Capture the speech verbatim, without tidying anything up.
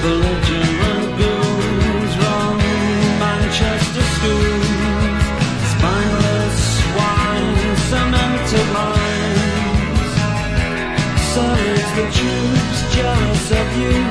belligerent goons run Manchester schools, spineless swine, cemented minds. So is the troops jealous of you?